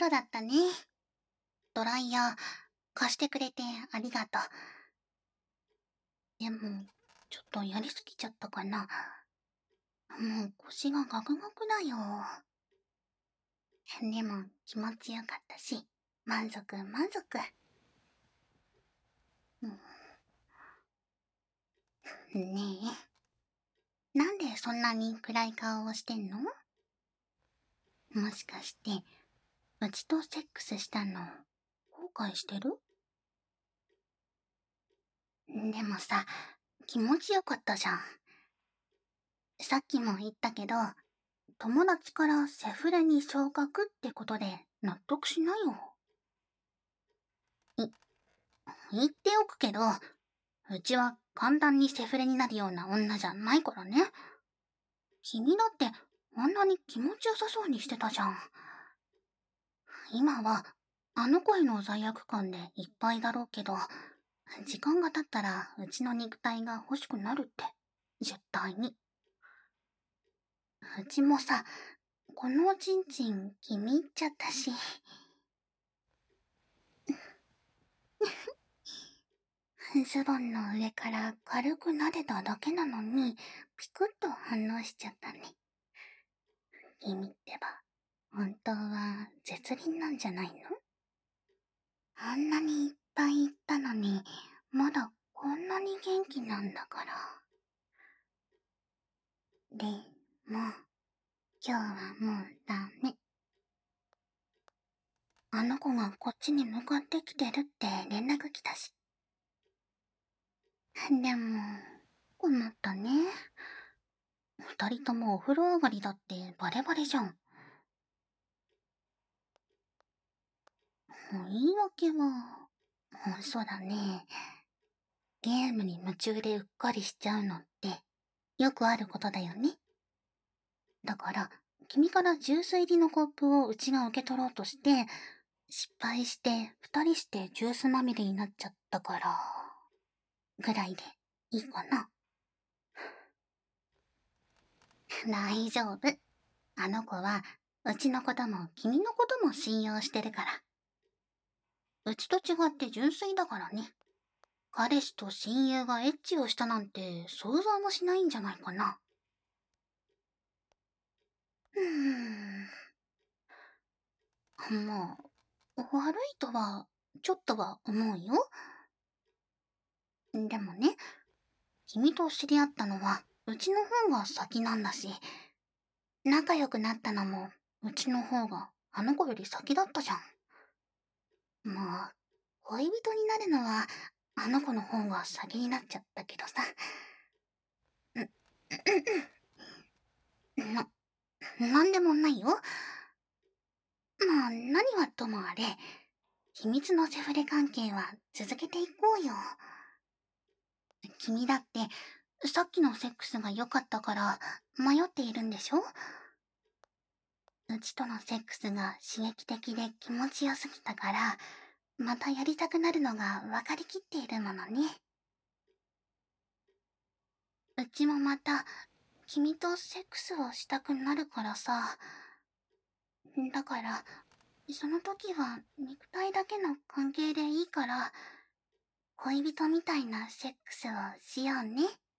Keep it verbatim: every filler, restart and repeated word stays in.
黒だったね。ドライヤー貸してくれてありがとう。でも、ちょっとやりすぎちゃったかな。もう腰がガクガクだよ。でも気持ちよかったし、満足満足。うん、ねえ、なんでそんなに暗い顔をしてんの？もしかして、うちとセックスしたの、後悔してる？でもさ、気持ちよかったじゃん。さっきも言ったけど、友達からセフレに昇格ってことで納得しないよ。い、言っておくけど、うちは簡単にセフレになるような女じゃないからね。君だってあんなに気持ちよさそうにしてたじゃん。今はあの子への罪悪感でいっぱいだろうけど、時間が経ったらうちの肉体が欲しくなるって、絶対に。うちもさ、このおちんちん気に入っちゃったし。ズボンの上から軽く撫でただけなのに、ピクッと反応しちゃったね。君ってば、本当は絶倫なんじゃないの？あんなにいっぱい言ったのに、まだこんなに元気なんだから。でも、今日はもうダメ。あの子がこっちに向かってきてるって連絡来たし。でも、困ったね。二人ともお風呂上がりだってバレバレじゃん。言い訳は、そうだね。ゲームに夢中でうっかりしちゃうのって、よくあることだよね。だから、君からジュース入りのコップをうちが受け取ろうとして、失敗して二人してジュースまみれになっちゃったから、ぐらいでいいかな。大丈夫。あの子は、うちのことも君のことも信用してるから。うちと違って純粋だからね。彼氏と親友がエッチをしたなんて想像もしないんじゃないかな。うーん。まあ、悪いとは、ちょっとは思うよ。でもね、君と知り合ったのは、うちの方が先なんだし、仲良くなったのも、うちの方があの子より先だったじゃん。もう、恋人になるのは、あの子の方が先になっちゃったけどさ。な、なんでもないよ。まあ、何はともあれ、秘密のセフレ関係は続けていこうよ。君だって、さっきのセックスが良かったから迷っているんでしょ？うちとのセックスが刺激的で気持ちよすぎたから、またやりたくなるのが分かりきっているものね。うちもまた、君とセックスをしたくなるからさ。だから、その時は肉体だけの関係でいいから、恋人みたいなセックスをしようね。